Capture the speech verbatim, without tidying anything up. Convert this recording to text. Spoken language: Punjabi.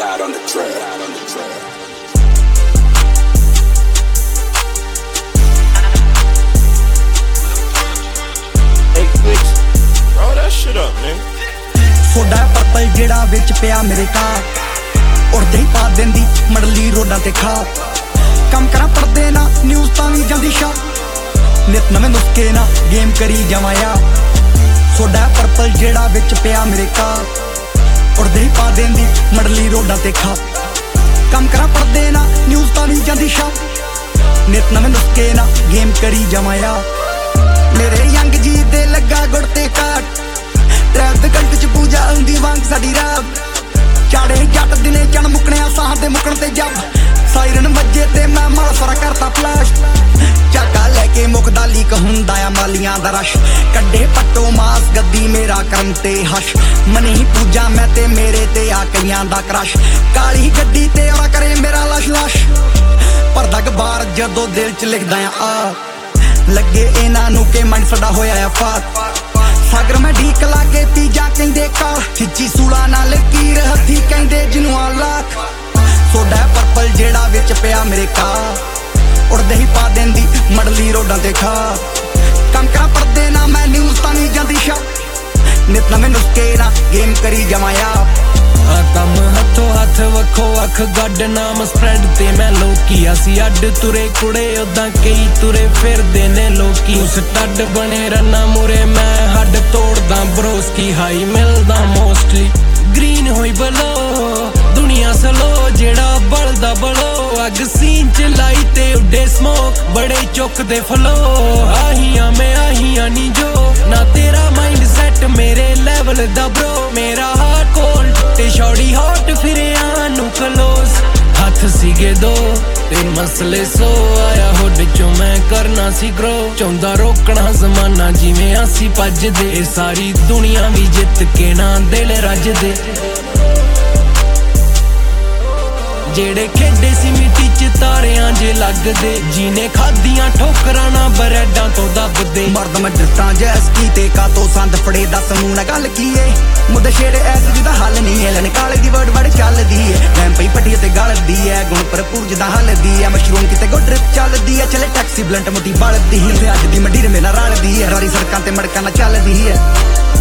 God on the track. Hey, Glitch, roll that shit up, man. Soda purple ਜਿਹੜਾ ਵਿੱਚ ਪਿਆ ਮੇਰੇ ਕਾਰ ਉੜਦੇ ਹੀ ਪਾ ਦਿੰਦੀ ਮੜਲੀ ਰੋਡਾਂ ਤੇ ਖਾ ਕੰਮ ਕਰਾਂ ਪੜਦੇ ਨਾ ਨਿਊਜ਼ ਤਾਂ ਨਹੀਂ ਜਾਂਦੀ ਸ਼ਾ ਨਿਤ ਨਵੇਂ ਨੁਸਖੇ ਨਾ ਗੇਮ ਕਰੀ ਜਾਵਾਂ ਆ ਸੋਡਾ ਪਰਪਲ ਜਿਹੜਾ ਵਿੱਚ ਪਿਆ ਮੇਰੇ ਕਾਰ ਉੜਦੇ ਹੀ ਪਾ ਦਿੰਦੀ ਮੜਲੀ ਰੋਡਾਂ ਤੇ ਖਾ ਕੰਮ ਕਰਾਂ ਪੜਦੇ ਨਾ ਨਿਊਜ਼ ਤਾਂ ਨਹੀਂ ਜਾਂਦੀ ਸ਼ਾ ਨਿਤ ਨਵੇਂ ਨੁਸਖੇ ਨਾ ਗੇਮ ਕਰੀ ਜਾਵਾਂ ਆ ਮੇਰੇ ਯੰਗ ਜੀ ਦੇ ਲੱਗਾ ਗੁੜ ਤੇ ਕਾਟ ਟ੍ਰੈਪ ਦੇ ਕੰਟ ਚ ਪੂਜਾ ਆਉਂਦੀ ਵਾਂਗ ਸਾਡੀ ਰਾਤ ਚਾੜੇ ਜੱਟ ਦਿਨੇ ਚਣ ਮੁਕਣਿਆ ਸਾਹ ਦੇ ਮੁਕਣ ਤੇ ਜੱਬ ਸਾਇਰਨ ਵੱਜੇ ਤੇ ਮੈਂ ਮਾਲ ਸਾਰਾ ਕਰਤਾ ਫਲੈਸ਼ ਚਾਕਾ ਲੈ ਕੇ ਮੁਕਦਾ ਲੀਕ ਹੁੰਦਾ ਆ ਮਾਲੀਆਂ ਦਾ ਰਸ਼ ਕੱਢੇ ਪੱਟੋ ਮਾਸ ਗੱਦੀ ਮੇਰਾ ਕਰਮ ਤੇ ਹਸ਼ ਮਨੀ ਪੂਜਾ ਮੈਂ ਤੇ ਮੇਰੇ ਤੇ ਆ ਕਈਆਂ ਦਾ ਕ੍ਰਸ਼ ਕਾਲੀ ਗੱਡੀ ਤੇ ਔਰਾ ਕਰੇ ਮੇਰਾ ਲਾਸ਼ ਲਾਸ਼ ਪਰਦਾ ਗਬਾਰ ਜਦੋਂ ਦਿਲ ਚ ਲਿਖਦਾ ਆ ਲੱਗੇ ਇਹਨਾਂ ਨੂੰ ਕਿ ਮਨ ਸਾਡਾ ਹੋਇਆ ਆ ਫਾਤ ਸਾਗਰ ਮੈਂ ਢੀਕ ਲਾ ਕੇ ਪੀਜਾ ਕਹਿੰਦੇ ਕਾਲ ਖਿੱਚੀ ਸੂਲਾ ਨਾਲ ਲਕੀਰ ਹੱਥੀ ਕਹਿੰਦੇ ਜਿਹਨੂੰ ਆ ਲੱਖ ਸੋਡਾ ਪਰਪਲ ਜਿਹੜਾ ਵਿੱਚ ਪਿਆ ਮੇਰੇ ਕਾਰ ਉੜਦੇ ਹੀ ਪਾ ਦਿੰਦੀ ਮੜਲੀ ਰੋਡਾਂ ਤੇ ਖਾ ਕੰਮ ਕਰਾਂ ਪੜਦੇ ਨਾ ਮੈਂ ਨਿਊਜ਼ ਤਾਂ ਨਹੀਂ ਜਾਂਦੀ ਸ਼ਾ ਨਿਤ ਨਵੇਂ ਨੁਸਖੇ ਨਾ ਗੇਮ ਕਰੀ ਜਾਵਾਂ ਆ ਆ ਕੰਮ ਹੱਥੋਂ ਹੱਥ ਵੱਖੋ ਅੱਖ ਗੱਡ ਨਾਮ ਸਪਰੈਡ ਤੇ ਮੈਂ ਲੋਕੀ ਅਸੀਂ ਅੱਡ ਤੁਰੇ ਕੁੜੇ ਉਦਾਂ ਕਈ ਤੁਰੇ ਫਿਰਦੇ ਨੇ ਲੋਕੀ ਉਸ ਟੱਡ ਬਣੇ ਰੰਨਾ ਮੁਰੇ ਮੈਂ ਹੱਡ ਤੋੜਦਾ ਬਰੋਸਕੀ ਹਾਈ ਮਿਲਦਾ ਮੋਸਟਲੀ ਗ੍ਰੀਨ ਹੋਈ ਬਲੋ ਦੁਨੀਆ ਸਲੋ ਜਿਹੜਾ ਬਲਦਾ ਬਲੋ ਅੱਗ ਸੀਨ ਚ ਲਾਈ ਤੇ ਉੱਡੇ ਸਮੋਕ ਬੜੇ ਚੁੱਕਦੇ ਫਲੋ ਆਹੀਆਂ ਮੈਂ ਆਹੀਆਂ ਨੀ ਜੋ ਨਾ ਤੇਰਾ ਮਾਈਂਡ ਸੈਟ ਮੇਰੇ ਲੈਵਲ ਦਾ ਬਰੋ ਮੇਰਾ ਹਾਰਟ ਕੋਲਡ ਤੇ ਸ਼ੌੜੀ ਹੌਟ ਫਿਰਿਆਂ ਨੂੰ ਕਲੋਜ਼ ਹੱਥ ਸੀਗੇ ਦੋ ਤੇ ਮਸਲੇ ਸੋ ਆਇਆ ਹੁੱਡ ਚੋਂ ਮੈਂ ਕਰਨਾ ਸੀ ਗਰੋ ਚਾਹੁੰਦਾ ਰੋਕਣਾ ਜ਼ਮਾਨਾ ਜਿਵੇਂ ਅਸੀਂ ਭੱਜਦੇ ਇਹ ਸਾਰੀ ਦੁਨੀਆ ਵੀ ਜਿੱਤ ਕੇ ਨਾ ਦਿਲ ਰੱਜਦੇ ਜਿਹੜੇ ਖੇਡੇ ਸੀ ਮਿੱਟੀ ਚ ਤਾਰਿਆਂ ਜੇ ਲੱਗਦੇ ਜੀਨੇ ਖਾਦੀਆਂ ਠੋਕਰਾਂ ਨਾ ਬਰੈਡਾਂ ਤੋਂ ਦੱਬਦੇ ਮਰਦ ਮੈਂ ਡਿਸਟਾਂ ਜੈਸ ਕੀ ਤੇ ਕਾਤੋਂ ਸੰਦ ਫੜੇ ਦੱਸ ਮੂੰਹ ਨਾਲ ਗੱਲ ਕੀ ਏ ਮੁੱਦੇ ਛੇੜੇ ਐਸ ਜਿਹਦਾ ਹੱਲ ਨਹੀਂ ਏ ਲੈਣ ਕਾਲੇ ਦੀ ਵਰਡ ਵੜ ਚੱਲਦੀ ਏ ਮੈਂ ਪਈ ਪੱਟੀ ਤੇ ਗਲਦੀ ਏ ਗੁਣ ਭਰਪੂਰ ਜਿਹਦਾ ਹੱਲਦੀ ਏ ਮਸ਼ਰੂਮ ਕਿਤੇ ਗੋ ਡ੍ਰਿਪ ਚੱਲਦੀ ਏ ਚਲੇ ਟੈਕਸੀ ਬਲੰਟ ਮੁੱਠੀ ਬਲਦੀ ਏ ਅੱਜ ਦੀ ਮੰਡੀ ਮੇਰੇ ਨਾਲ ਰਲਦੀ ਏ ਰਾਰੀ ਸੜਕਾਂ ਤੇ ਮੜਕਾਂ ਨਾਲ ਚੱਲਦੀ ਏ